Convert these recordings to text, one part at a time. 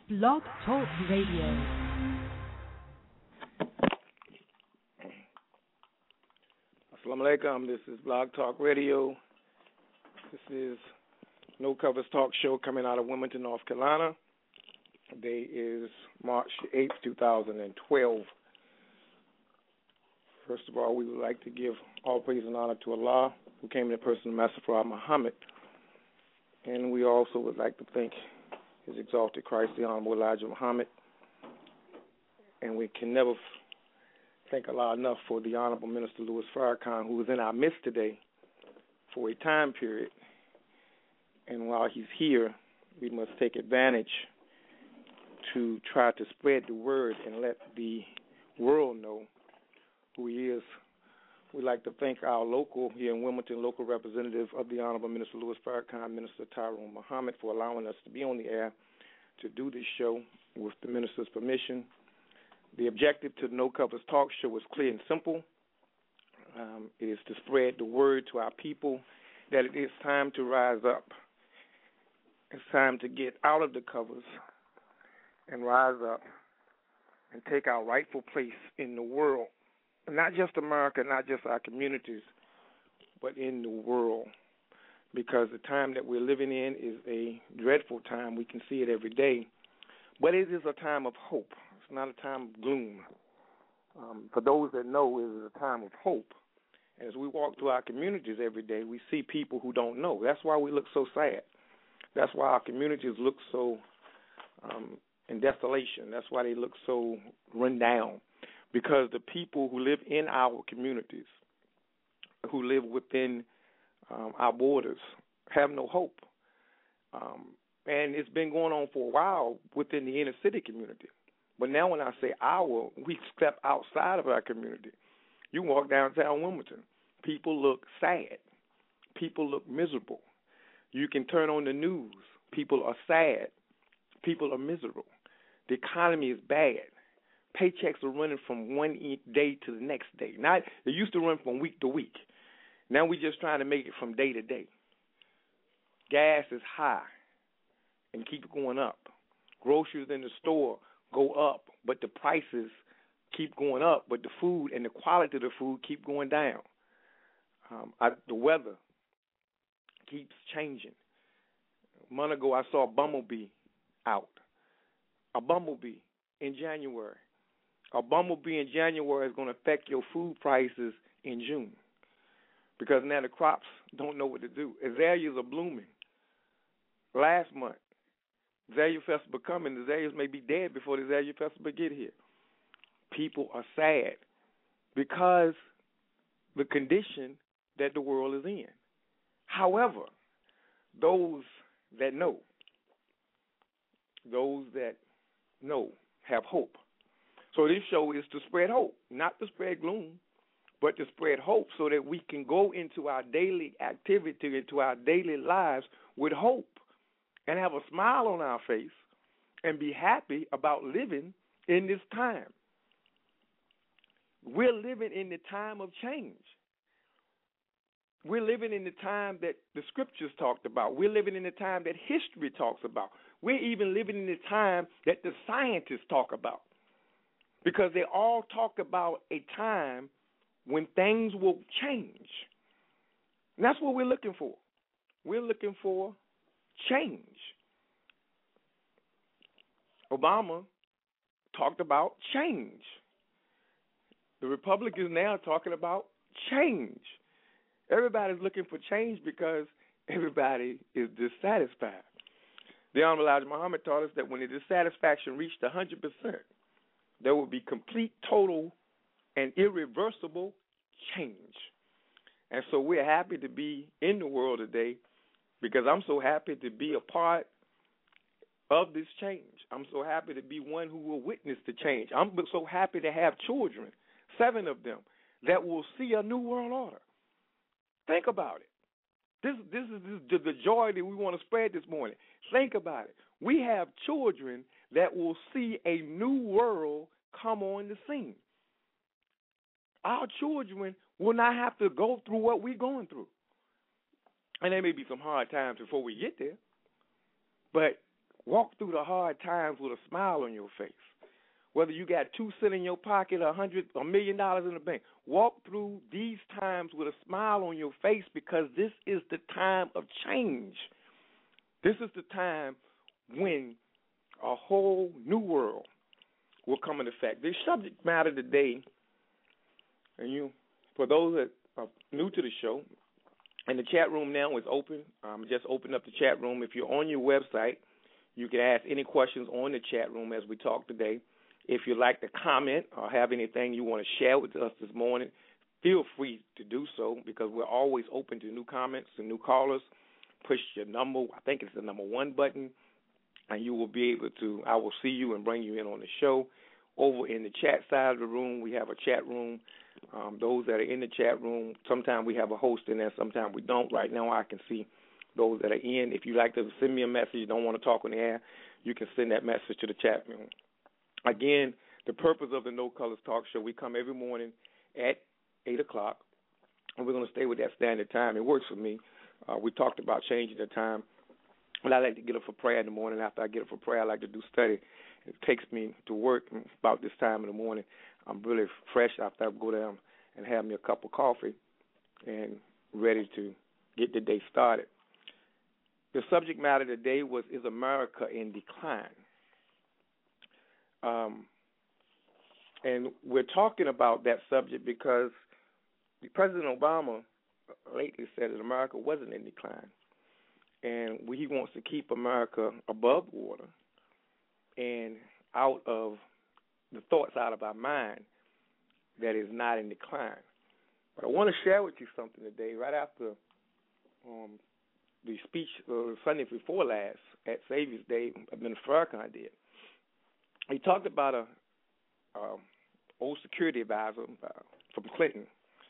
Blog Talk Radio. Assalamu alaikum. This is Blog Talk Radio. This is No Covers Talk Show coming out of Wilmington, North Carolina. Today is March 8th, 2012. First of all, we would like to give all praise and honor to Allah, who came in the person of Master Prophet Muhammad. And we also would like to thank His exalted Christ, the Honorable Elijah Muhammad. And we can never thank Allah enough for the Honorable Minister Louis Farrakhan, who is in our midst today for a time period. And while he's here, we must take advantage to try to spread the word and let the world know who he is. We'd like to thank our local, here in Wilmington, local representative of the Honorable Minister Louis Farrakhan, Minister Tyrone Muhammad, for allowing us to be on the air to do this show with the minister's permission. The objective to the No Covers Talk Show is clear and simple. It is to spread the word to our people that it is time to rise up. It's time to get out of the covers and rise up and take our rightful place in the world. Not just America, not just our communities, but in the world. Because the time that we're living in is a dreadful time. We can see it every day. But it is a time of hope. It's not a time of gloom. For those that know, it is a time of hope. As we walk through our communities every day, we see people who don't know. That's why we look so sad. That's why our communities look so in desolation. That's why they look so run down. Because the people who live in our communities, who live within our borders, have no hope. And it's been going on for a while within the inner city community. But now when I say our, we step outside of our community. You walk downtown Wilmington, people look sad. People look miserable. You can turn on the news. People are sad. People are miserable. The economy is bad. Paychecks are running from one day to the next day. Not they used to run from week to week. Now we're just trying to make it from day to day. Gas is high and keep going up. Groceries in the store go up, but the prices keep going up, but the food and the quality of the food keep going down. The weather keeps changing. A month ago, I saw a bumblebee out. A bumblebee in January. A bumblebee in January is going to affect your food prices in June because now the crops don't know what to do. Azaleas are blooming. Last month, Azalea Festival coming. The azaleas may be dead before the Azalea Festival get here. People are sad because the condition that the world is in. However, those that know have hope. So this show is to spread hope, not to spread gloom, but to spread hope so that we can go into our daily activity, into our daily lives with hope and have a smile on our face and be happy about living in this time. We're living in the time of change. We're living in the time that the scriptures talked about. We're living in the time that history talks about. We're even living in the time that the scientists talk about. Because they all talk about a time when things will change. And that's what we're looking for. We're looking for change. Obama talked about change. The Republicans now are talking about change. Everybody's looking for change because everybody is dissatisfied. The Honorable Elijah Muhammad taught us that when the dissatisfaction reached 100%, there will be complete, total, and irreversible change. And so we're happy to be in the world today because I'm so happy to be a part of this change. I'm so happy to be one who will witness the change. I'm so happy to have children, 7 of them, that will see a new world order. Think about it. This is the joy that we want to spread this morning. Think about it. We have children that will see a new world come on the scene. Our children will not have to go through what we're going through. And there may be some hard times before we get there, but walk through through the hard times with a smile on your face. Whether you got 2 cents in your pocket, $100 million in the bank, walk through these times with a smile on your face, because this is the time of change. This is the time when a whole new world will come into effect. The subject matter today, and for those that are new to the show, and the chat room now is open. Just open up the chat room. If you're on your website, you can ask any questions on the chat room as we talk today. If you'd like to comment or have anything you want to share with us this morning, feel free to do so, because we're always open to new comments and new callers. Push your number, I think it's the number 1 button, and you will be able to, I will see you and bring you in on the show. Over in the chat side of the room, we have a chat room. Those that are in the chat room, sometimes we have a host in there, sometimes we don't. Right now I can see those that are in. If you'd like to send me a message, you don't want to talk on the air, you can send that message to the chat room. Again, the purpose of the No Colors Talk Show, we come every morning at 8 o'clock, and we're going to stay with that standard time. It works for me. We talked about changing the time. But I like to get up for prayer in the morning. After I get up for prayer, I like to do study. It takes me to work about this time in the morning. I'm really fresh after I go down and have me a cup of coffee and ready to get the day started. The subject matter today is America in decline? And we're talking about that subject because President Obama lately said that America wasn't in decline. And he wants to keep America above water and out of the thoughts out of our mind that is not in decline. But I want to share with you something today, right after the speech Sunday before last at Savior's Day, Minister Farrakhan did. He talked about a old security advisor from Clinton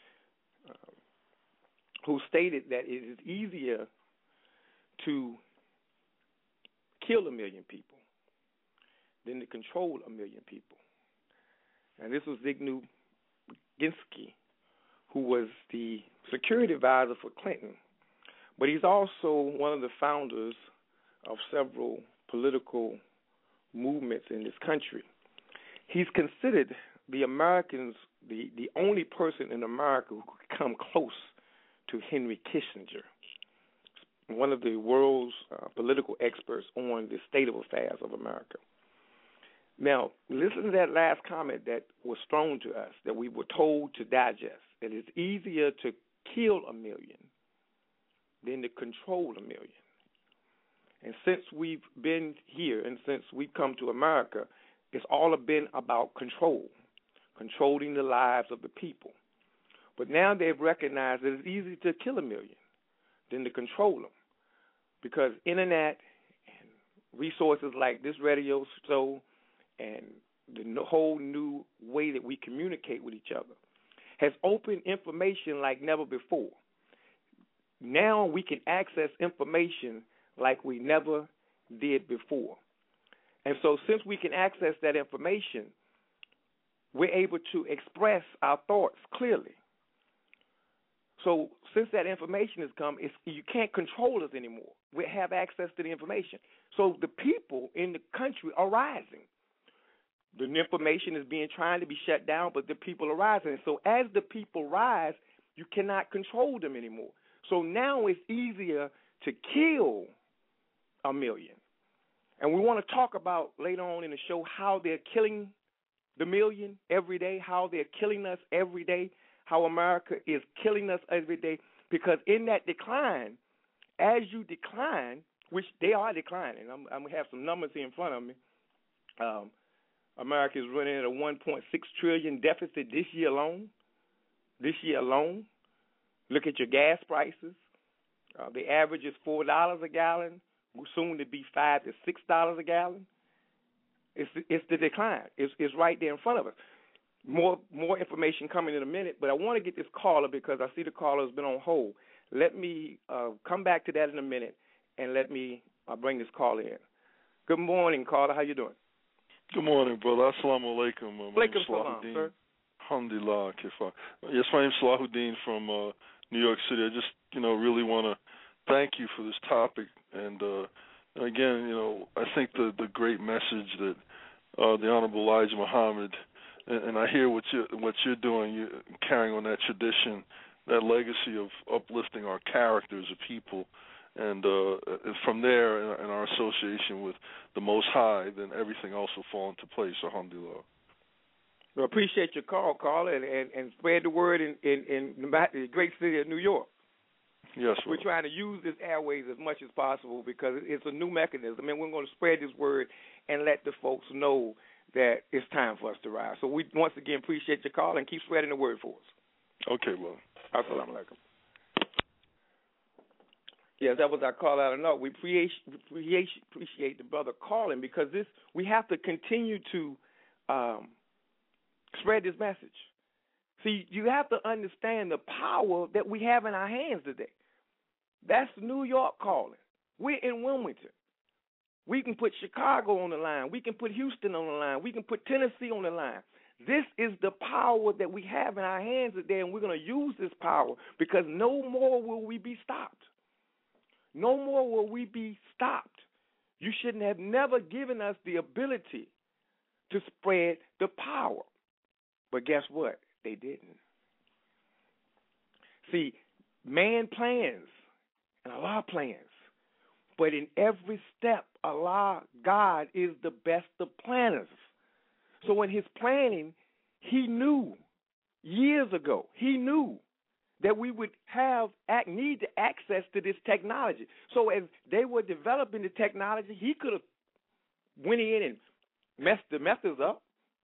who stated that it is easier to kill 1 million people than to control 1 million people. And this was Zygmunt Brzezinski, who was the security advisor for Clinton. But he's also one of the founders of several political movements in this country. He's considered the Americans, the only person in America who could come close to Henry Kissinger, one of the world's political experts on the state of affairs of America. Now, listen to that last comment that was thrown to us, that we were told to digest, that it's easier to kill 1 million than to control 1 million. And since we've been here and since we've come to America, it's all been about control, controlling the lives of the people. But now they've recognized that it's easier to kill 1 million than to control them, because internet and resources like this radio show and the whole new way that we communicate with each other has opened information like never before. Now we can access information like we never did before. And so since we can access that information, we're able to express our thoughts clearly. So since that information has come, you can't control us anymore. We have access to the information. So the people in the country are rising. The information is trying to be shut down, but the people are rising. So as the people rise, you cannot control them anymore. So now it's easier to kill 1 million. And we want to talk about later on in the show how they're killing the million every day, how they're killing us every day, how America is killing us every day. Because in that decline, as you decline, which they are declining, I'm going to have some numbers here in front of me. America is running at a $1.6 trillion deficit this year alone. This year alone. Look at your gas prices. The average is $4 a gallon, soon to be $5 to $6 a gallon. It's the decline. It's right there in front of us. More information coming in a minute, but I want to get this caller because I see the caller has been on hold. Let me come back to that in a minute, and let me bring this caller in. Good morning, caller. How you doing? Good morning, brother. Assalamu alaikum. Alaikum salam, sir. Alhamdulillah, Kifa. Yes, my name is Salahuddin from New York City. I just, really want to thank you for this topic and, Again, I think the great message that the Honorable Elijah Muhammad, and I hear what you're doing, you're carrying on that tradition, that legacy of uplifting our characters of people, and from there, in our association with the Most High, then everything else will fall into place. Alhamdulillah. Well, appreciate your call, caller, and spread the word in the great city of New York. Yes, we're trying to use this airways as much as possible because it's a new mechanism, and we're going to spread this word and let the folks know that it's time for us to rise. So we once again appreciate your call and keep spreading the word for us. Okay, well. Assalamu alaikum. Yes, that was our call out of note. We appreciate the brother calling because we have to continue to spread this message. See, you have to understand the power that we have in our hands today. That's New York calling. We're in Wilmington. We can put Chicago on the line. We can put Houston on the line. We can put Tennessee on the line. This is the power that we have in our hands today, and we're going to use this power because no more will we be stopped. No more will we be stopped. You shouldn't have never given us the ability to spread the power. But guess what? They didn't. See, man plans, and Allah plans. But in every step, Allah, God, is the best of planners. So in his planning, he knew years ago, he knew that we would need to access to this technology. So as they were developing the technology, he could have went in and messed us up.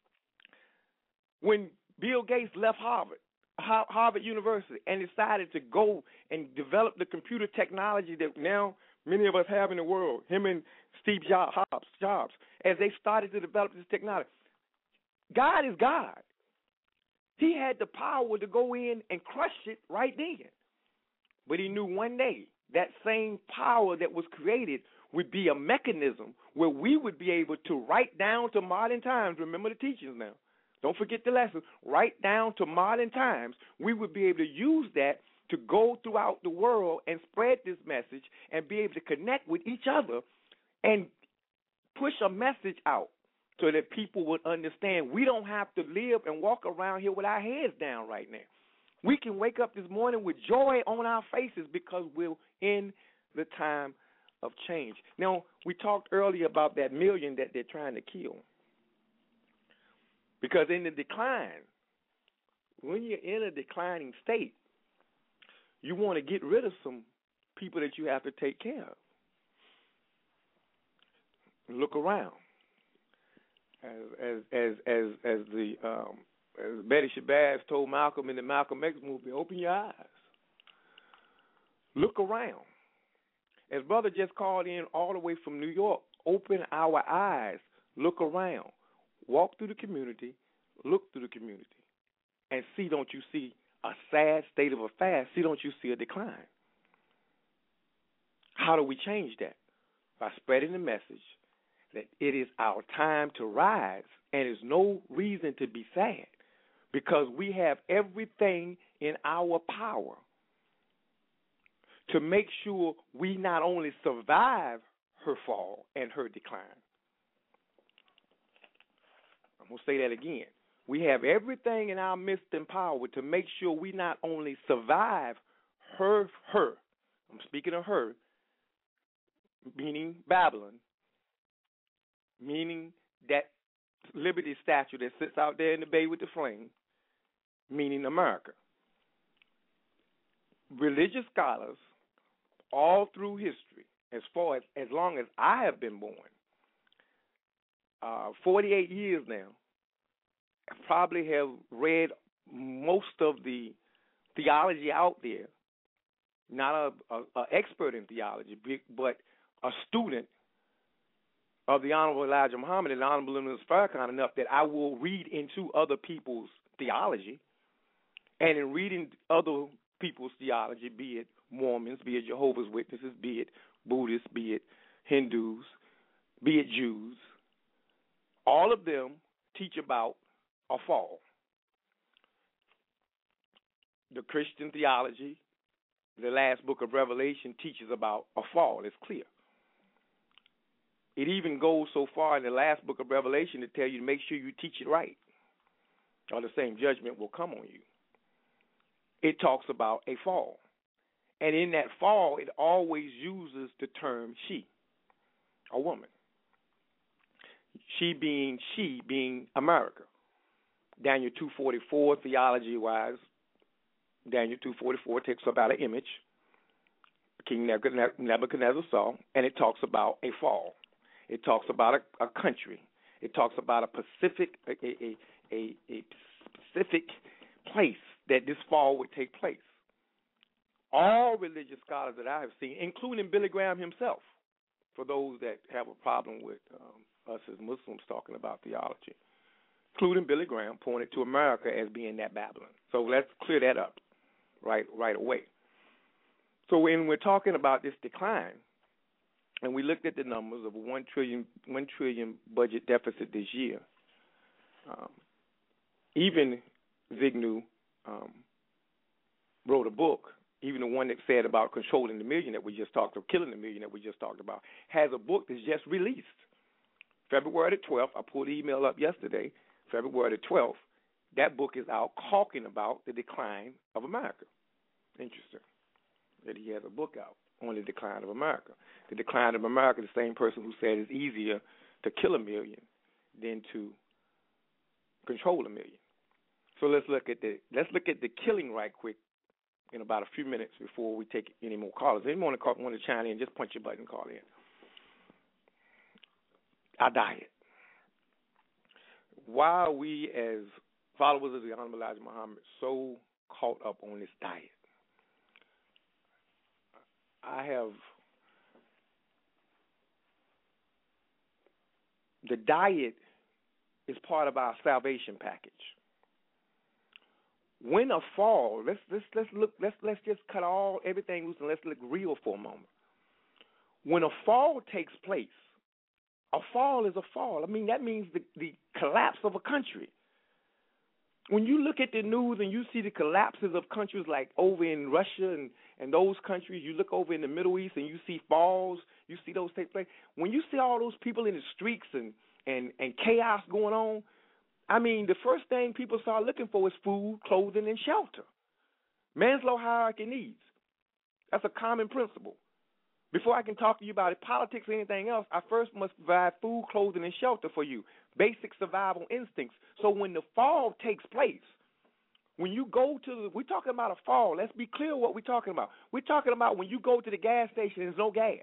When Bill Gates left Harvard University, and decided to go and develop the computer technology that now many of us have in the world, him and Steve Jobs, as they started to develop this technology. God is God. He had the power to go in and crush it right then. But he knew one day that same power that was created would be a mechanism where we would be able to write down to modern times. Remember the teachings now. Don't forget the lesson. Right down to modern times, we would be able to use that to go throughout the world and spread this message and be able to connect with each other and push a message out so that people would understand we don't have to live and walk around here with our heads down right now. We can wake up this morning with joy on our faces because we're in the time of change. Now, we talked earlier about that million that they're trying to kill. Because in the decline, when you're in a declining state, you want to get rid of some people that you have to take care of. Look around. As Betty Shabazz told Malcolm in the Malcolm X movie, open your eyes. Look around. As brother just called in all the way from New York, open our eyes. Look around. Walk through the community, look through the community, and see, don't you see a sad state of affairs? See, don't you see a decline? How do we change that? By spreading the message that it is our time to rise, and there's no reason to be sad because we have everything in our power to make sure we not only survive her fall and her decline. I'm going to say that again. We have everything in our midst and power to make sure we not only survive her, I'm speaking of her, meaning Babylon, meaning that liberty statue that sits out there in the bay with the flame, meaning America. Religious scholars all through history, as long as I have been born, 48 years now, I probably have read most of the theology out there, not an expert in theology, but a student of the Honorable Elijah Muhammad and the Honorable Ibn Farrakhan enough that I will read into other people's theology, and in reading other people's theology, be it Mormons, be it Jehovah's Witnesses, be it Buddhists, be it Hindus, be it Jews, all of them teach about a fall. The Christian theology, the last book of Revelation, teaches about a fall. It's clear. It even goes so far in the last book of Revelation to tell you to make sure you teach it right, or the same judgment will come on you. It talks about a fall. And in that fall, it always uses the term she, a woman. She being America. Daniel 2:44, theology-wise, Daniel 2:44 takes about an image King Nebuchadnezzar saw, and it talks about a fall. It talks about a country. It talks about a specific place that this fall would take place. All religious scholars that I have seen, including Billy Graham himself, for those that have a problem with us as Muslims talking about theology, including Billy Graham, pointed to America as being that Babylon. So let's clear that up right away. So when we're talking about this decline, and we looked at the numbers of $1 trillion budget deficit this year, even Vignew wrote a book, even the one that said about controlling the million that we just talked about, killing the million that we just talked about, has a book that's just released. February the 12th, I pulled the email up yesterday, February the 12th, that book is out talking about the decline of America. Interesting that he has a book out on the decline of America. The decline of America, the same person who said it's easier to kill a million than to control a million. So let's look at the killing right quick in about a few minutes before we take any more callers. Anyone want to chime in, just punch your button and call in. Our diet. Why are we as followers of the Honorable Elijah Muhammad so caught up on this diet? The diet is part of our salvation package. When a fall, let's just cut everything loose and let's look real for a moment. When a fall takes place, a fall is a fall. I mean, that means the collapse of a country. When you look at the news and you see the collapses of countries like over in Russia and those countries, you look over in the Middle East and you see falls, you see those take place. When you see all those people in the streets and chaos going on, I mean, the first thing people start looking for is food, clothing, and shelter. Maslow's hierarchy needs. That's a common principle. Before I can talk to you about politics or anything else, I first must provide food, clothing, and shelter for you. Basic survival instincts. So when the fall takes place, when you go we're talking about a fall. Let's be clear what we're talking about. We're talking about when you go to the gas station and there's no gas.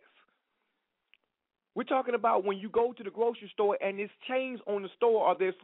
We're talking about when you go to the grocery store and there's chains on the store or there's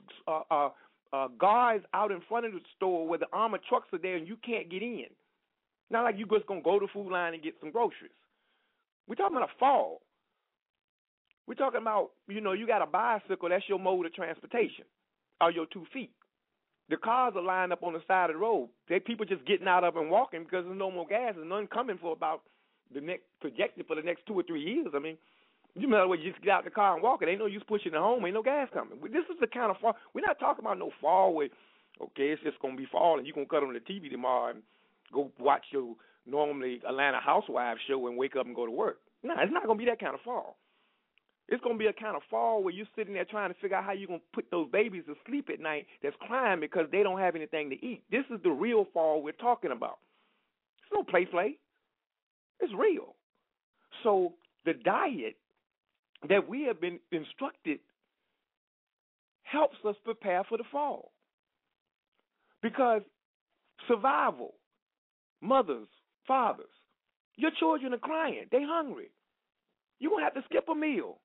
guards out in front of the store where the armored trucks are there and you can't get in. Not like you're just going to go to the food line and get some groceries. We're talking about a fall. We're talking about, you got a bicycle, that's your mode of transportation, or your 2 feet. The cars are lined up on the side of the road. People just getting out of and walking because there's no more gas. There's none coming for about projected for the next 2 or 3 years. I mean, you might as well just get out the car and walk. It ain't no use pushing it home. Ain't no gas coming. This is the kind of fall. We're not talking about no fall where, okay, it's just going to be fall and you're going to cut on the TV tomorrow and go watch your normally Atlanta Housewives show and wake up and go to work. No, it's not going to be that kind of fall. It's going to be a kind of fall where you're sitting there trying to figure out how you're going to put those babies to sleep at night that's crying because they don't have anything to eat. This is the real fall we're talking about. It's no play. It's real. So the diet that we have been instructed helps us prepare for the fall. Because survival, mothers, fathers, your children are crying. They're hungry. You're going to have to skip a meal.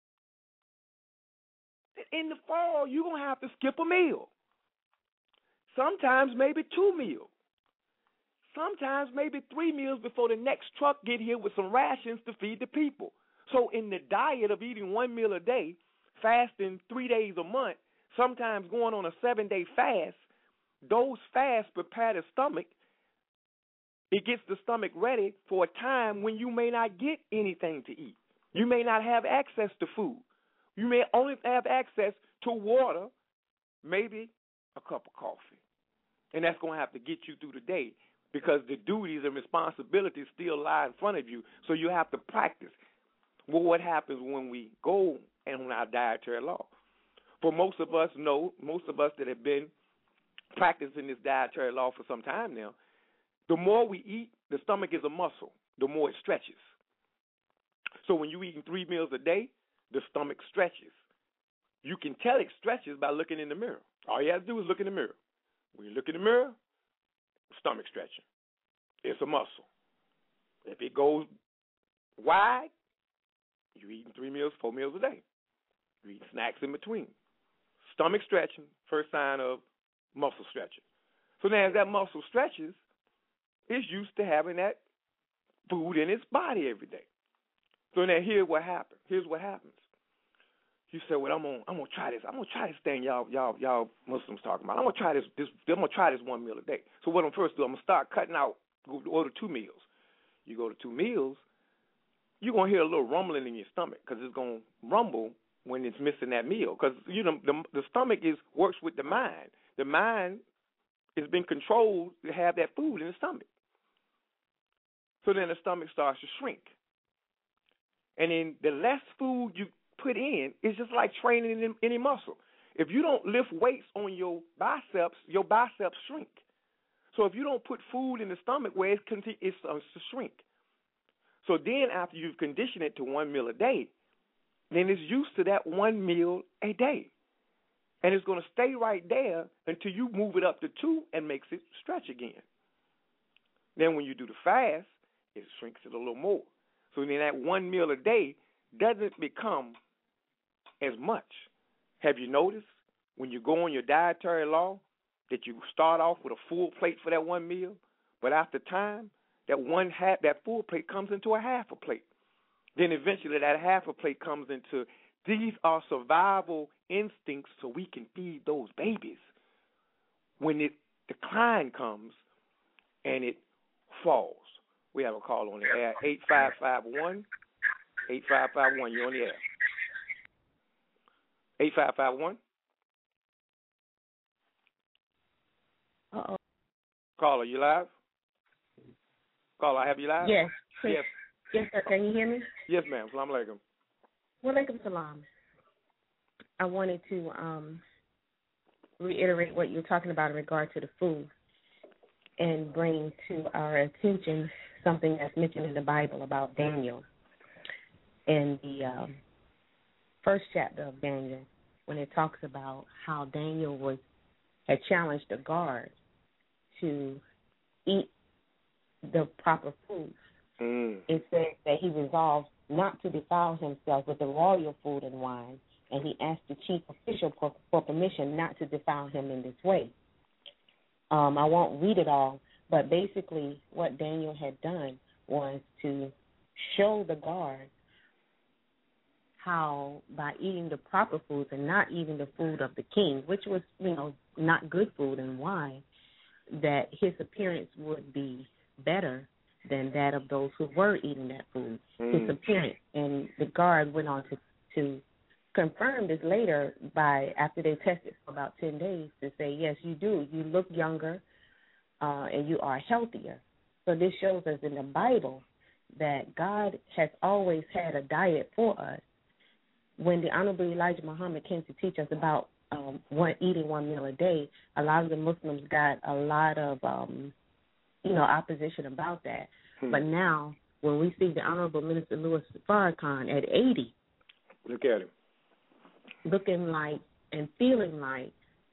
In the fall, you're going to have to skip a meal. Sometimes maybe 2 meals. Sometimes maybe 3 meals before the next truck get here with some rations to feed the people. So in the diet of eating 1 meal a day, fasting 3 days a month, sometimes going on a 7-day fast, those fasts prepare the stomach. It gets the stomach ready for a time when you may not get anything to eat. You may not have access to food. You may only have access to water, maybe a cup of coffee. And that's going to have to get you through the day because the duties and responsibilities still lie in front of you, so you have to practice. Well, what happens when we go and on our dietary law? For most of us that have been practicing this dietary law for some time now, the more we eat, the stomach is a muscle, the more it stretches. So when you're eating 3 meals a day, the stomach stretches. You can tell it stretches by looking in the mirror. All you have to do is look in the mirror. When you look in the mirror, stomach stretching. It's a muscle. If it goes wide, you're eating 3 meals, 4 meals a day. You eat snacks in between. Stomach stretching, first sign of muscle stretching. So now as that muscle stretches, it's used to having that food in its body every day. So now here's what happens. You say, well, I'm gonna try this. I'm gonna try this thing y'all Muslims talking about. I'm gonna try this. I'm gonna try this 1 meal a day. So what I'm first do, I'm gonna start cutting out. Go to 2 meals. You go to 2 meals, you're gonna hear a little rumbling in your stomach because it's gonna rumble when it's missing that meal. Because the stomach works with the mind. The mind has been controlled to have that food in the stomach. So then the stomach starts to shrink. And then the less food you put in, it's just like training any muscle. If you don't lift weights on your biceps shrink. So if you don't put food in the stomach where it starts to shrink. So then after you've conditioned it to 1 meal a day, then it's used to that 1 meal a day. And it's going to stay right there until you move it up to 2 and makes it stretch again. Then when you do the fast, it shrinks it a little more. So then that 1 meal a day doesn't become as much. Have you noticed when you go on your dietary law that you start off with a full plate for that 1 meal, but after time, that full plate comes into a half a plate. Then eventually that half a plate comes into, these are survival instincts so we can feed those babies. When the decline comes and it falls. We have a call on the air, 8551. 8551, you're on the air. 8551. Uh-oh. Caller, you live? Caller, I have you live? Yes. Yes. Yes, sir. Can you hear me? Yes, ma'am. Salaam alaikum. Wa alaikum salam. I wanted to reiterate what you're talking about in regard to the food and bring to our attention something that's mentioned in the Bible about Daniel. In the first chapter of Daniel, when it talks about how Daniel had challenged the guards to eat the proper food. It says that he resolved not to defile himself with the royal food and wine, and he asked the chief official for permission not to defile him in this way. I won't read it all, but basically what Daniel had done was to show the guards how by eating the proper foods and not eating the food of the king, which was, not good food and wine, that his appearance would be better than that of those who were eating that food, his appearance. And the guard went on to confirm this later after they tested for about 10 days to say, yes, you do. You look younger and you are healthier. So this shows us in the Bible that God has always had a diet for us. When the Honorable Elijah Muhammad came to teach us about eating 1 meal a day, a lot of the Muslims got a lot of opposition about that. But now, when we see the Honorable Minister Louis Farrakhan at 80, look at him, looking like and feeling like,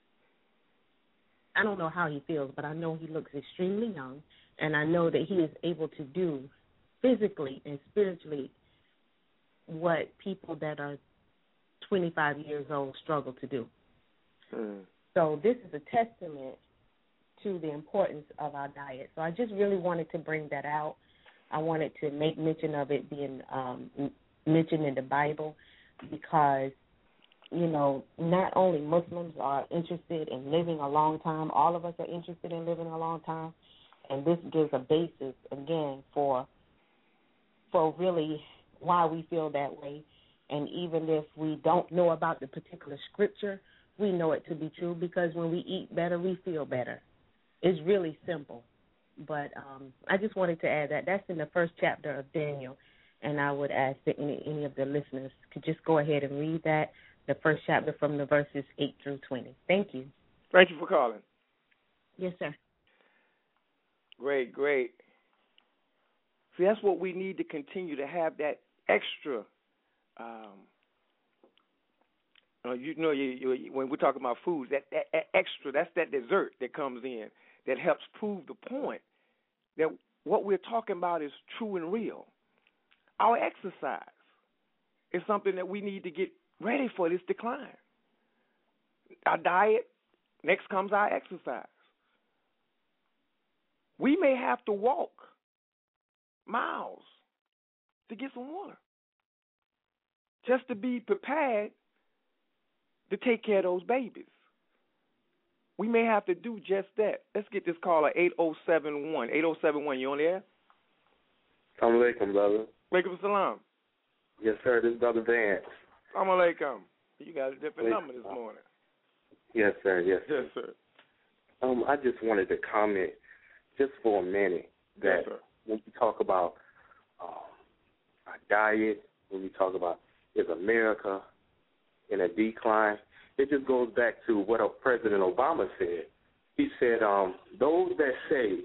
I don't know how he feels, but I know he looks extremely young, and I know that he is able to do physically and spiritually what people that are 25 years old struggle to do. So this is a testament to the importance of our diet. So I just really wanted to bring that out. I wanted to make mention of it being mentioned in the Bible because, not only Muslims are interested in living a long time, all of us are interested in living a long time, and this gives a basis, again, for really why we feel that way. And even if we don't know about the particular scripture, we know it to be true because when we eat better, we feel better. It's really simple. But I just wanted to add that. That's in the first chapter of Daniel. And I would ask that any of the listeners could just go ahead and read that, the first chapter from the verses 8 through 20. Thank you. Thank you for calling. Yes, sir. Great, great. See, that's what we need to continue to have, that extra. When we're talking about foods, that extra, that's that dessert that comes in that helps prove the point that what we're talking about is true and real. Our exercise is something that we need to get ready for this decline. Our diet, next comes our exercise. We may have to walk miles to get some water just to be prepared to take care of those babies. We may have to do just that. Let's get this caller, 8071. 8071, you on the air? Assalamu alaikum, brother. Alaikum salam. Yes, sir. This is Brother Vance. Assalamu alaikum. You got a different number this morning. Yes, sir. Yes, yes, sir. I just wanted to comment just for a minute that yes, when we talk about our diet, when we talk about is America in a decline, it just goes back to what President Obama said. He said, those that say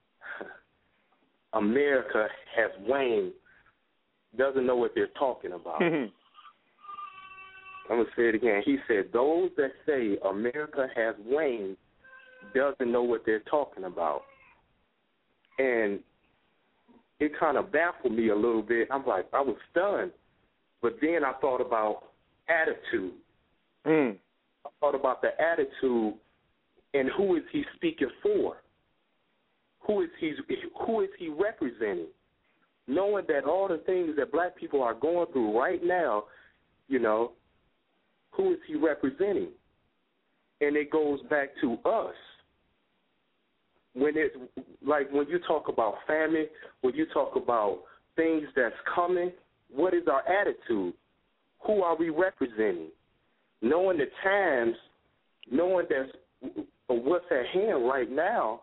America has waned doesn't know what they're talking about. I'm going to say it again. He said, those that say America has waned doesn't know what they're talking about. And it kind of baffled me a little bit. I'm like, I was stunned. But then I thought about attitude. I thought about the attitude and who is he speaking for? Who is he representing? Knowing that all the things that black people are going through right now, you know, who is he representing? And it goes back to us. When it's like when you talk about famine, when you talk about things that's coming, what is our attitude? Who are we representing? Knowing the times, knowing that's what's at hand right now,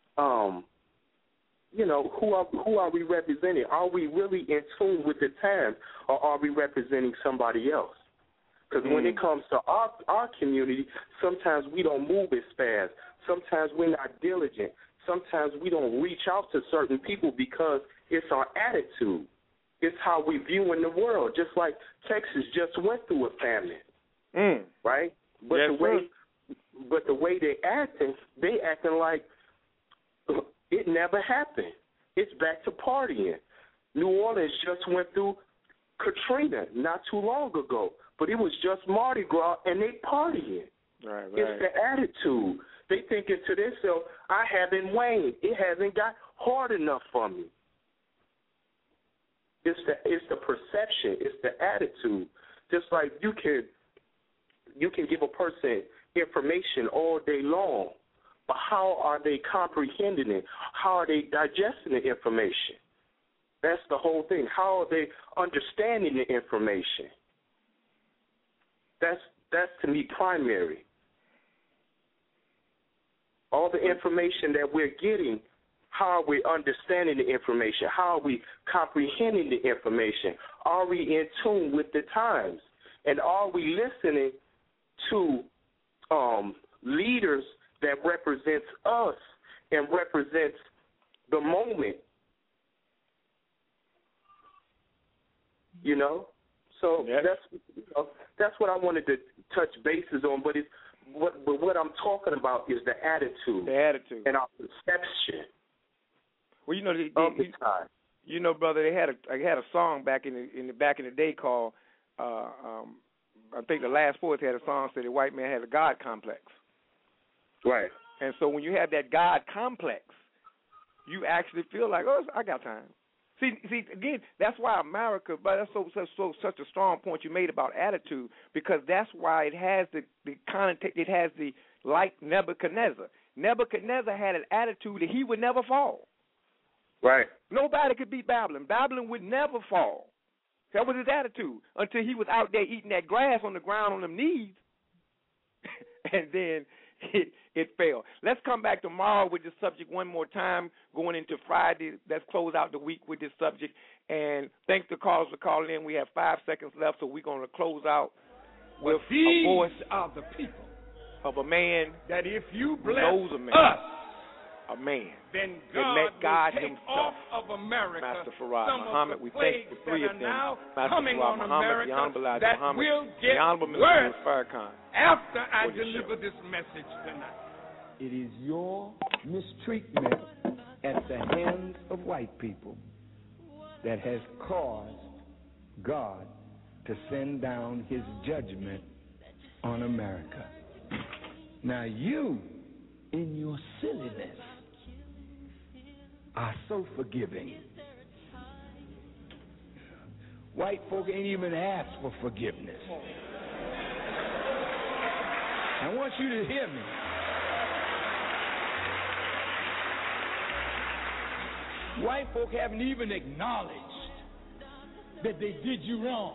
you know, who are we representing? Are we really in tune with the times, or are we representing somebody else? Because when it comes to our community, sometimes we don't move as fast. Sometimes we're not diligent. Sometimes we don't reach out to certain people because it's our attitude. It's how we view in the world. Just like Texas just went through a famine, right? But the way they acting like it never happened. It's back to partying. New Orleans just went through Katrina not too long ago, but it was just Mardi Gras and they partying. Right. It's the attitude. They thinking to themselves, I haven't waned. It hasn't got hard enough for me. It's the perception. It's the attitude. Just like you can give a person information all day long, but how are they comprehending it? How are they digesting the information? That's the whole thing. How are they understanding the information? That's to me primary. All the information that we're getting, how are we understanding the information? How are we comprehending the information? Are we in tune with the times? And are we listening to leaders that represents us and represents the moment? You know? So that's what I wanted to touch bases on, but what I'm talking about is the attitude. The attitude. And our perception. Well, you know, brother, they had a song back in the day called I think the Last Poets had a song said the white man had a God complex. Right. And so when you have that God complex, you actually feel like, oh, I got time. See, again, that's why America, but that's such a strong point you made about attitude, because that's why it has it has the like Nebuchadnezzar. Nebuchadnezzar had an attitude that he would never fall. Right. Nobody could beat Babylon. Babylon would never fall. That was his attitude until he was out there eating that grass on the ground on them knees. And then it failed. Let's come back tomorrow with this subject one more time, going into Friday. Let's close out the week with this subject. And thanks to callers for calling in. We have 5 seconds left, so we're going to close out with a voice are the people of a man that if you bless knows a man, a man, then God will take himself, off of America Master Farad some Muhammad. of the We thank the three of them, Master Farad Muhammad, the Honorable Elijah that Muhammad, will the get Honorable Minister worse Farrakhan. after I for your deliver show. this message tonight. It is your mistreatment at the hands of white people that has caused God to send down his judgment on America. Now you, in your silliness, are so forgiving. White folk ain't even asked for forgiveness. I want you to hear me. White folk haven't even acknowledged that they did you wrong.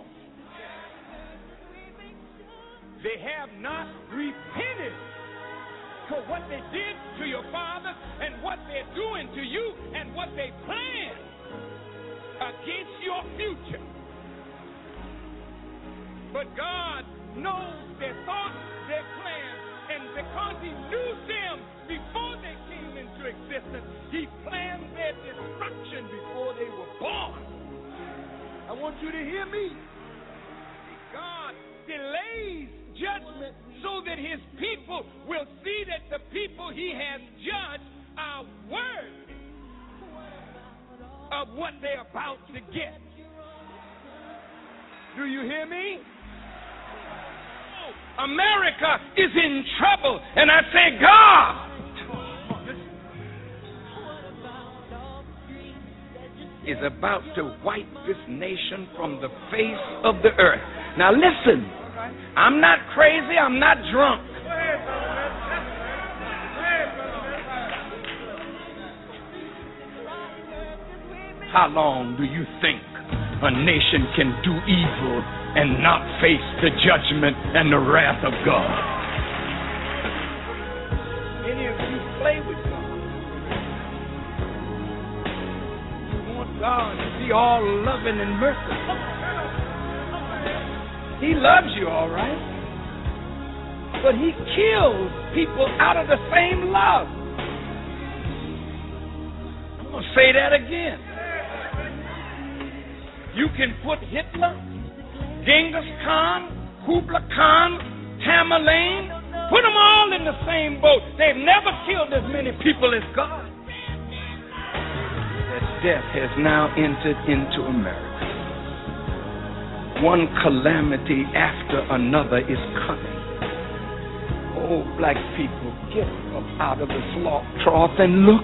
They have not repented for what they did to your father and what they're doing to you and what they plan against your future. But God knows their thoughts, their plans, and because he knew them before they came into existence, he planned their destruction before they were born. I want you to hear me. God delays judgment so that his people will see that the people he has judged are worthy of what they're about to get. Do you hear me? America is in trouble, and I say, God, is about to wipe this nation from the face of the earth. Now listen, I'm not crazy, I'm not drunk. How long do you think a nation can do evil and not face the judgment and the wrath of God? Any of you play with God? You want God to be all loving and merciful. He loves you, all right. But he kills people out of the same love. I'm going to say that again. You can put Hitler, Genghis Khan, Kublai Khan, Tamerlane, put them all in the same boat. They've never killed as many people as God. That death has now entered into America. One calamity after another is coming. Oh, black people, get up out of the slop trough and look.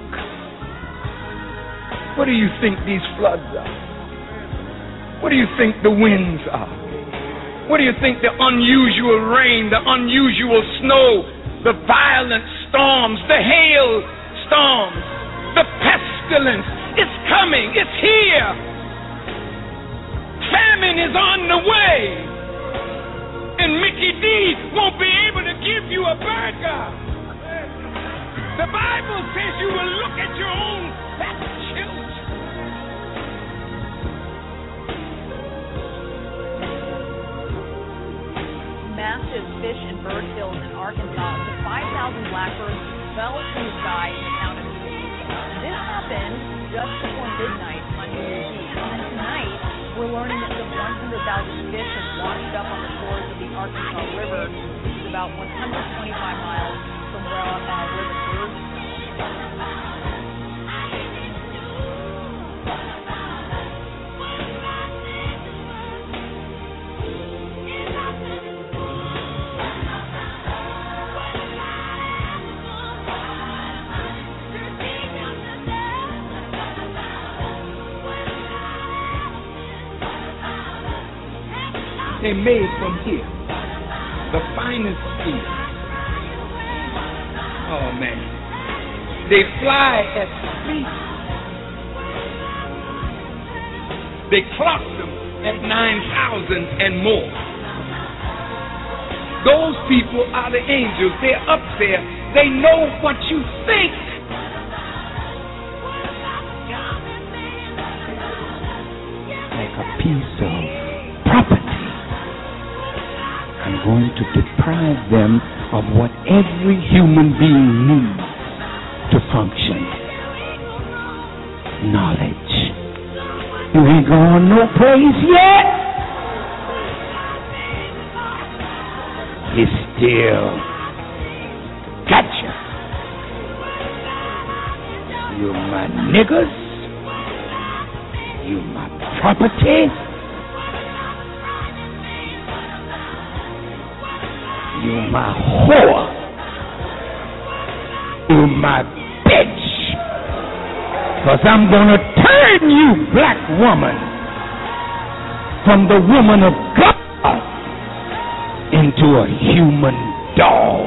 What do you think these floods are? What do you think the winds are? What do you think the unusual rain, the unusual snow, the violent storms, the hail storms, the pestilence? It's coming. It's here. Famine is on the way. And Mickey D won't be able to give you a burger. The Bible says you will look at your own fat children. Massive fish and bird kills in Arkansas. The 5,000 blackbirds fell from the sky in the town of Lee. This happened just before midnight on New Year's Eve. And tonight, we're learning that the 100,000 fish have washed up on the shores of the Arkansas River, which is about 125 miles from where the birds fell. They're made from here, the finest steel. Oh man, they fly at speed. They clock them at 9,000 and more. Those people are the angels. They're up there. They know what you think. Like a piece of property, I'm going to deprive them of what every human being needs to function. Knowledge. You ain't gone no place yet. He still gotcha. You my niggas. You my property. You my whore. You my bitch. 'Cause I'm gonna turn you, black woman, from the woman of God into a human dog.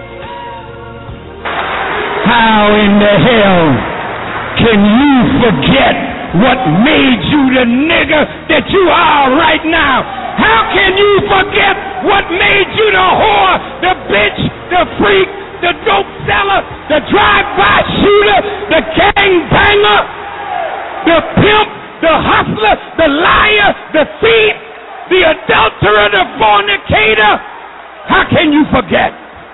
How in the hell can you forget what made you the nigger that you are right now? How can you forget what made you the whore, the bitch, the freak, the dope seller, the drive-by shooter, the gangbanger, the pimp, the hustler, the liar, the thief, the adulterer, the fornicator? How can you forget?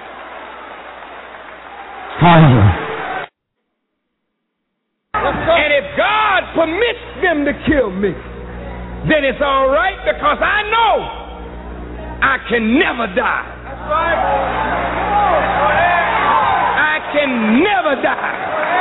And if God permits them to kill me, then it's all right, because I know I can never die. That's right. I can never die.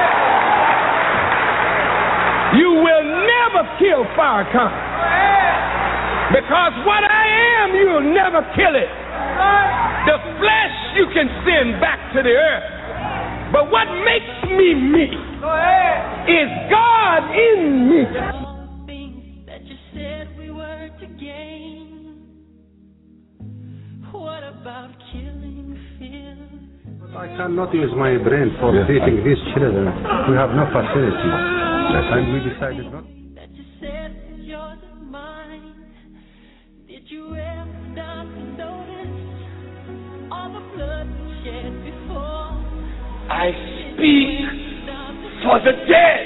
You will never kill Farrakhan, because what I am, you'll never kill it. The flesh you can send back to the earth, but what makes me me is God in me. I cannot use my brain for treating these children. We have no facility. And we decided not. Did you ever stop to notice all the blood shed before? I speak for the dead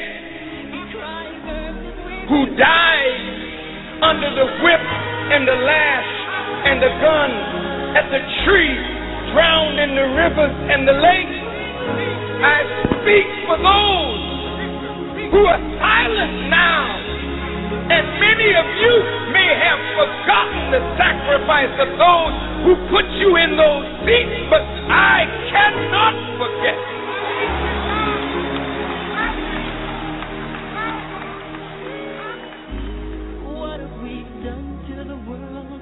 who died under the whip and the lash and the gun at the tree, drowned in the rivers and the lakes. I speak for those who are silent now, and many of you may have forgotten the sacrifice of those who put you in those seats, but I cannot forget. What have we done to the world?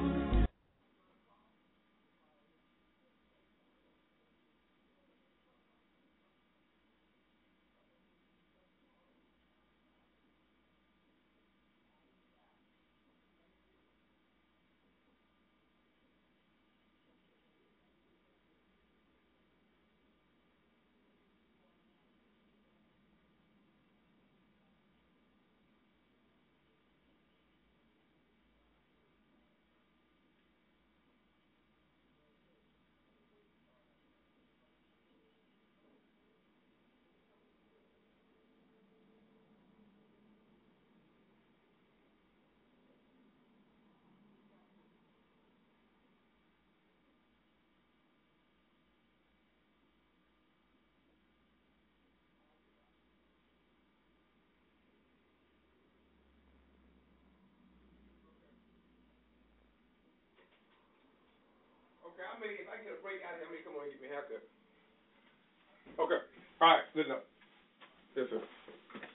If I get a break out here, come on and get me a haircut. Okay. All right. Listen up. Yes, sir.